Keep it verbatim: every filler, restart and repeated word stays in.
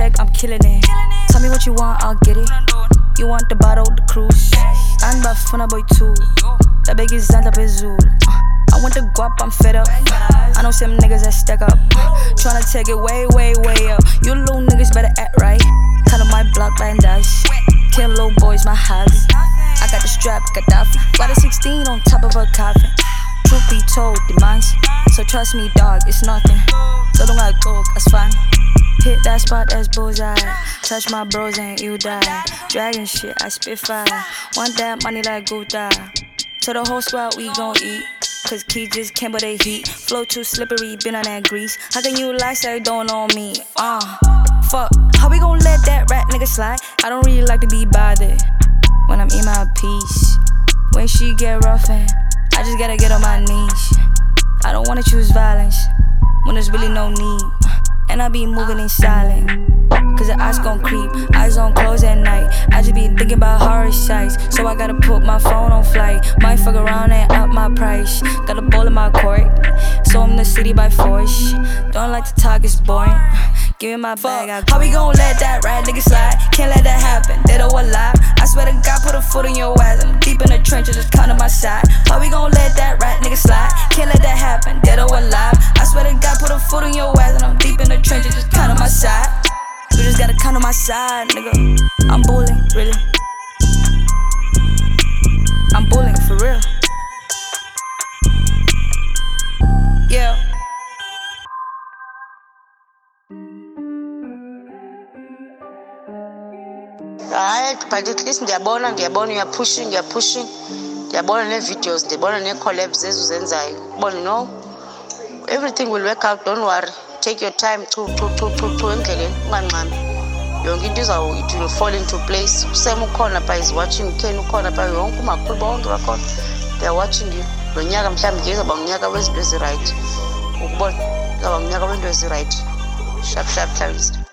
check, I'm killing it. Tell me what you want, I'll get it. You want the bottle, the cruise. I'm bafuna boy too. The biggest Zanta Pezul. I want the guap, I'm fed up. I know some niggas that stack up. Tryna take it way, way, way up. You little niggas better act right. Kind of my block like dice. Kill little boys, my hobby. I got the strap, Gaddafi. Got a sixteen on top of a coffin. Truth be told, demands. So trust me, dog, it's nothing. So don't I go, that's fine. Hit that spot, that's bullseye. Touch my bros and you die. Dragon shit, I spit fire. Want that money like Gouda. To the whole squad, we gon' eat. Cause Key just came with the heat. Flow too slippery, been on that grease. How can you lie, say don't know me? Uh, fuck, how we gon' let that rat nigga slide? I don't really like to be bothered when I'm in my peace. When she get rough and I just gotta get on my knees. I don't wanna choose violence when there's really no need. And I be moving in silent, cause the eyes gon' creep, eyes on close at night. I just be thinking about horror sights, so I gotta put my phone on flight. Might fuck around and up my price. Got a ball in my court, so I'm the city by force. Don't like to talk, it's boring. Give me my bag, I how we gon' let that rat nigga slide? Can't let that happen, dead or alive. I swear to God, put a foot in your ass. I'm deep in the trenches, just count on my side. How we gon' let that rat nigga slide? Can't let that happen, dead or alive. I swear to God, put a foot in your ass. And I'm deep in the trenches, just count on my side. You just gotta count on my side, nigga. I'm bullying, really. I'm bullying, for real. Yeah. Right, but at least ndiyabona ndiyabona you're pushing you're pushing ndiyabona ne-videos ndiyabona ne-collabs ezuzenzayo ubona no everything will work out, don't worry, take your time to to to to to endleleni ungancami yonke into izawo it will fall into place. Usem ukhona pha is watching, Ken ukhona pha, yonke umakhulu bonke bakhona they are watching you. Lo nyaka mhlawumbe nje izawuba unyaka wezinto ezirayithi ukubona izawuba unyaka wento ezirayithi sharp sharp Clarissa.